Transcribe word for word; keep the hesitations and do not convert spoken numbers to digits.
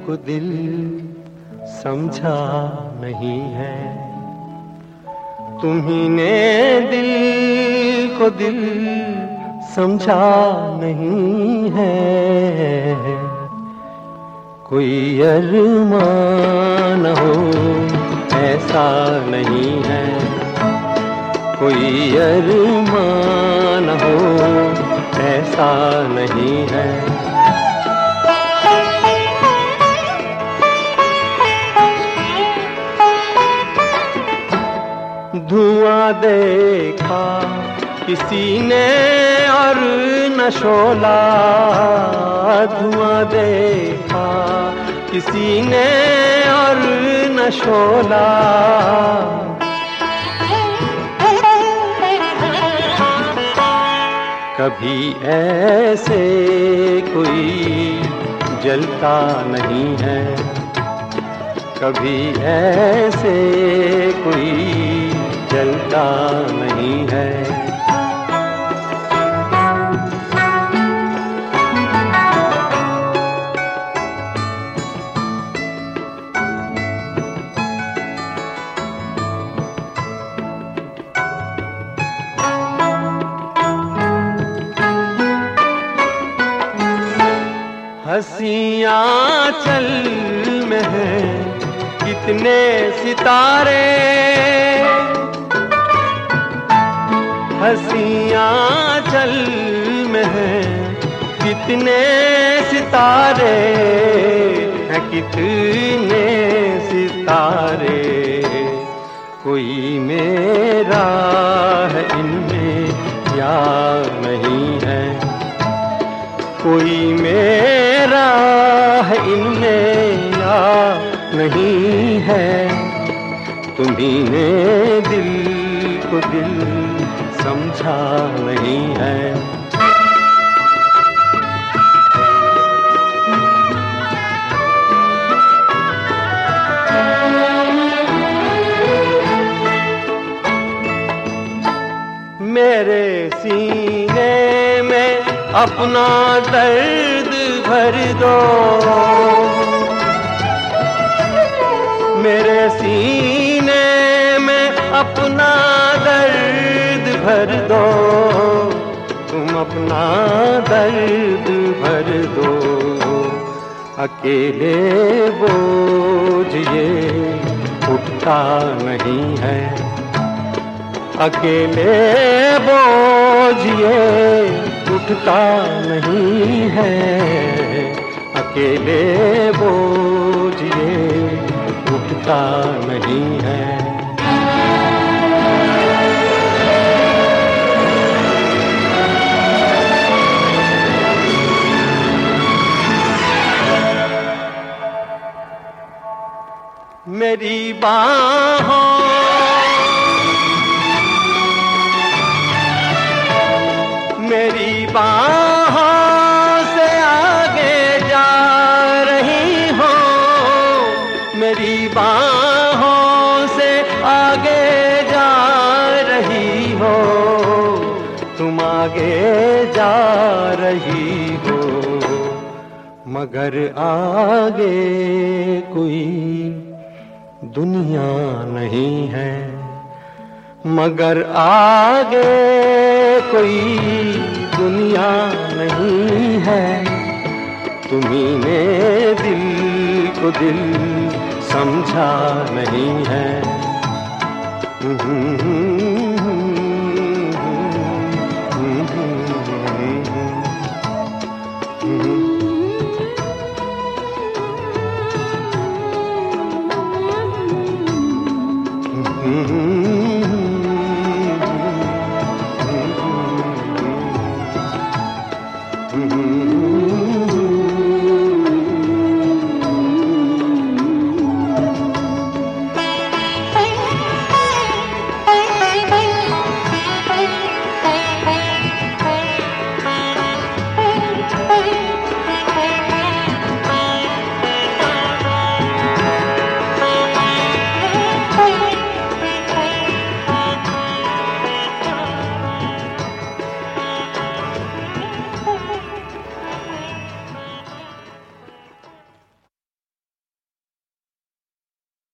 को दिल समझा नहीं है, तुम्ही ने दिल को दिल समझा नहीं है। कोई अरमान हो ऐसा नहीं है, कोई अरमान हो ऐसा नहीं है। धुआं देखा किसी ने और न शोला, धुआं देखा किसी ने और न शोला। कभी ऐसे कोई जलता नहीं है, कभी ऐसे कोई जलता नहीं है। हंसियां चल में हैं कितने सितारे, हंसियां चल में हैं कितने सितारे हैं, कितने सितारे। कोई मेरा है इनमें या नहीं है, कोई मेरा है इनमें या नहीं है। तुम्ही ने दिल को दिल समझा नहीं है। मेरे सीने में अपना दर्द भर दो, मेरे सीने में अपना दर्द भर दो, तुम अपना दर्द भर दो। अकेले बोझ ये उठता नहीं है, अकेले बोझ ये उठता नहीं है, अकेले बोझ ये उठता नहीं है। मेरी बाहों मेरी बाहों से आगे जा रही हो, मेरी बाहों से आगे जा रही हो, तुम आगे जा रही हो। मगर आगे कोई दुनिया नहीं है, मगर आगे कोई दुनिया नहीं है। तुम्ही ने दिल को दिल समझा नहीं है।